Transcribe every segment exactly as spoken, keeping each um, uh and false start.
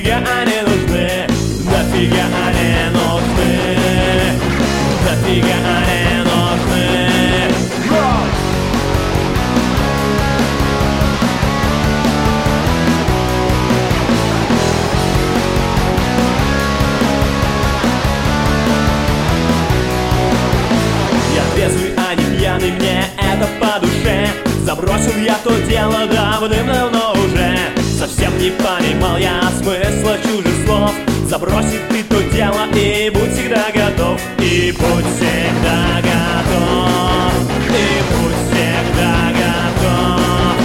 нафига они нужны, нафига они нужны, нафига они нужны. Я трезвый, а не пьяный, мне это по душе. Забросил я то дело давным-давно уже. Совсем не понимал я смысла чужих слов. Забросить ты то дело и будь всегда готов. И будь всегда готов. И будь всегда готов.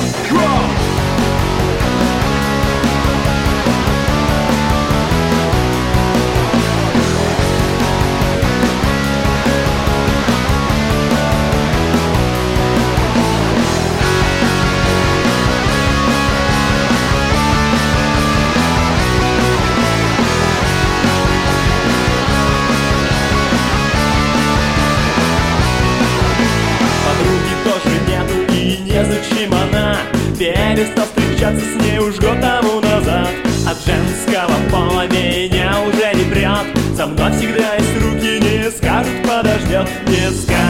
Незачем она, перестал встречаться с ней уж год тому назад. От женского пола меня уже не прет. Со мной всегда есть руки, не скажут подождет, не скажут.